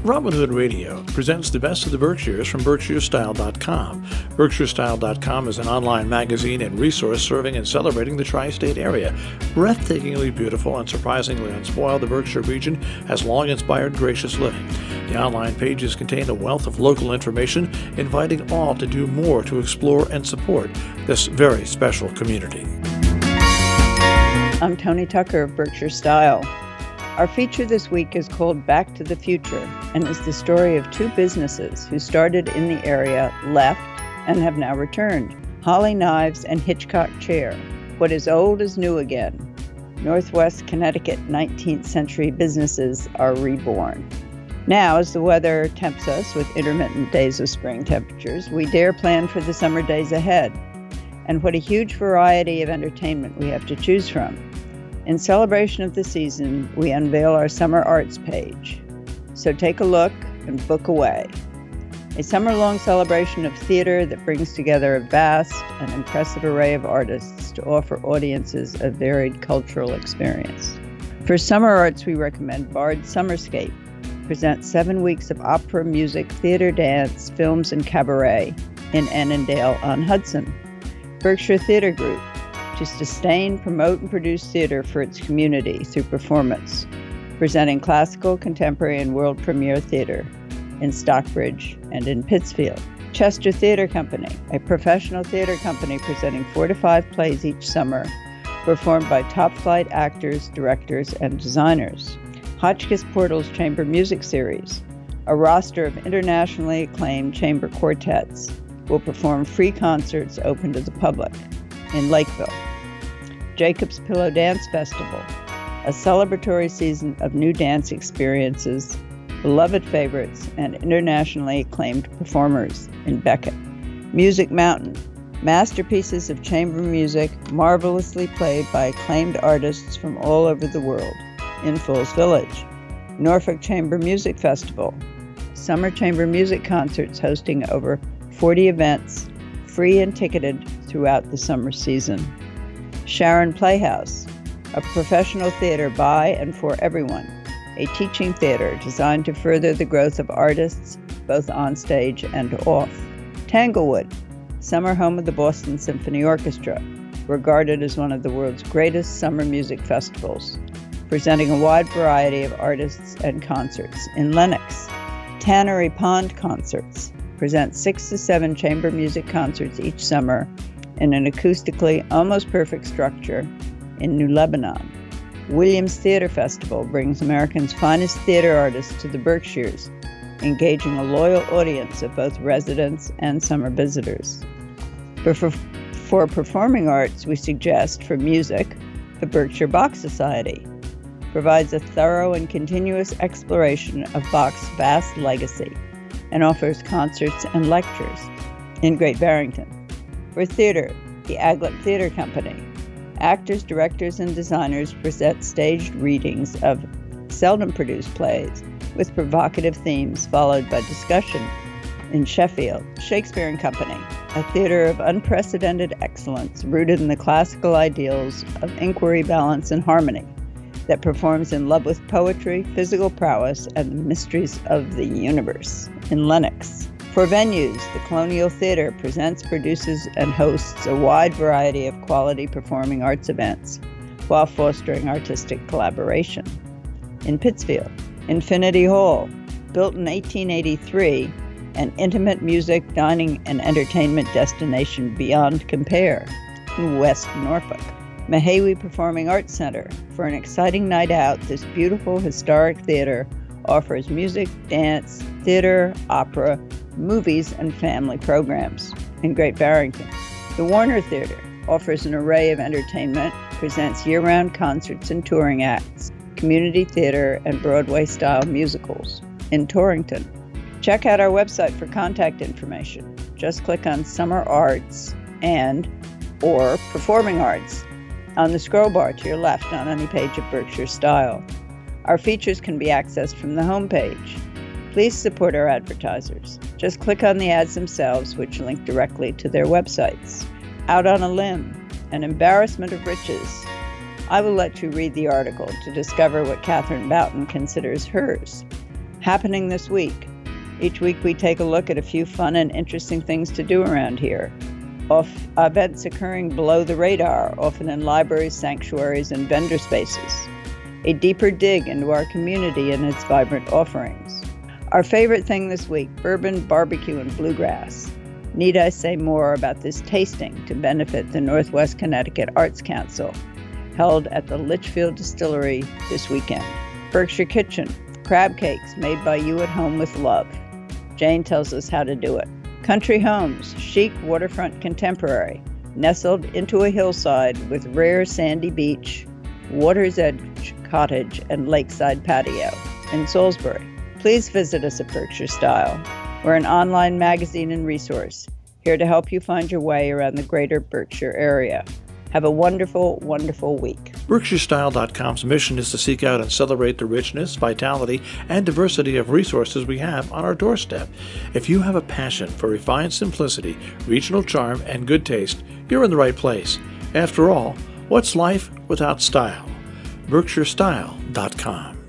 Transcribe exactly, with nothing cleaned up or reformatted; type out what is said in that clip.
Robin Hood Radio presents the best of the Berkshires from Berkshire Style dot com. Berkshire Style dot com is an online magazine and resource serving and celebrating the tri-state area. Breathtakingly beautiful and surprisingly unspoiled, the Berkshire region has long inspired gracious living. The online pages contain a wealth of local information, inviting all to do more to explore and support this very special community. I'm Tony Tucker of Berkshire Style. Our feature this week is called Back to the Future and is the story of two businesses who started in the area, left, and have now returned. Holly Knives and Hitchcock Chair. What is old is new again. Northwest Connecticut nineteenth century businesses are reborn. Now, as the weather tempts us with intermittent days of spring temperatures, we dare plan for the summer days ahead. And what a huge variety of entertainment we have to choose from. In celebration of the season, we unveil our Summer Arts page. So take a look and book away. A summer-long celebration of theater that brings together a vast and impressive array of artists to offer audiences a varied cultural experience. For Summer Arts, we recommend Bard Summerscape. Presents seven weeks of opera, music, theater, dance, films, and cabaret in Annandale-on-Hudson. Berkshire Theater Group. To sustain, promote, and produce theater for its community through performance, presenting classical, contemporary, and world premiere theater in Stockbridge and in Pittsfield. Chester Theater Company, a professional theater company presenting four to five plays each summer, performed by top-flight actors, directors, and designers. Hotchkiss Portal's Chamber Music Series, a roster of internationally acclaimed chamber quartets, will perform free concerts open to the public in Lakeville. Jacob's Pillow Dance Festival, a celebratory season of new dance experiences, beloved favorites, and internationally acclaimed performers in Beckett. Music Mountain, masterpieces of chamber music marvelously played by acclaimed artists from all over the world in Fools Village. Norfolk Chamber Music Festival, summer chamber music concerts hosting over forty events, free and ticketed throughout the summer season. Sharon Playhouse, a professional theater by and for everyone, a teaching theater designed to further the growth of artists both on stage and off. Tanglewood, summer home of the Boston Symphony Orchestra, regarded as one of the world's greatest summer music festivals, presenting a wide variety of artists and concerts in Lenox. Tannery Pond Concerts present six to seven chamber music concerts each summer in an acoustically almost perfect structure in New Lebanon. Williams Theater Festival brings America's finest theater artists to the Berkshires, engaging a loyal audience of both residents and summer visitors. For, for, for performing arts, we suggest for music, the Berkshire Bach Society provides a thorough and continuous exploration of Bach's vast legacy and offers concerts and lectures in Great Barrington. For theater, the Aglet Theater Company. Actors, directors, and designers present staged readings of seldom produced plays with provocative themes followed by discussion. In Sheffield, Shakespeare and Company, a theater of unprecedented excellence rooted in the classical ideals of inquiry, balance, and harmony that performs in love with poetry, physical prowess, and the mysteries of the universe. In Lenox. For venues, the Colonial Theater presents, produces, and hosts a wide variety of quality performing arts events while fostering artistic collaboration. In Pittsfield, Infinity Hall, built in eighteen eighty-three, an intimate music, dining, and entertainment destination beyond compare. In West Norfolk, Mahawi Performing Arts Center. For an exciting night out, this beautiful historic theater offers music, dance, theater, opera, movies, and family programs. In Great Barrington, the Warner Theater offers an array of entertainment, presents year-round concerts and touring acts, community theater, and Broadway-style musicals. In Torrington, check out our website for contact information. Just click on Summer Arts and or Performing Arts on the scroll bar to your left on any page of Berkshire Style. Our features can be accessed from the homepage. Please support our advertisers. Just click on the ads themselves, which link directly to their websites. Out on a Limb, an embarrassment of riches. I will let you read the article to discover what Catherine Boughton considers hers. Happening this week. Each week we take a look at a few fun and interesting things to do around here. Off events occurring below the radar, often in libraries, sanctuaries, and vendor spaces. A deeper dig into our community and its vibrant offerings. Our favorite thing this week, bourbon, barbecue, and bluegrass. Need I say more about this tasting to benefit the Northwest Connecticut Arts Council, held at the Litchfield Distillery this weekend. Berkshire Kitchen, crab cakes made by you at home with love. Jane tells us how to do it. Country Homes, chic waterfront contemporary, nestled into a hillside with rare sandy beach, water's edge cottage, and lakeside patio in Salisbury. Please visit us at Berkshire Style. We're an online magazine and resource, here to help you find your way around the greater Berkshire area. Have a wonderful, wonderful week. Berkshire Style dot com's mission is to seek out and celebrate the richness, vitality, and diversity of resources we have on our doorstep. If you have a passion for refined simplicity, regional charm, and good taste, you're in the right place. After all, what's life without style? Berkshire Style dot com.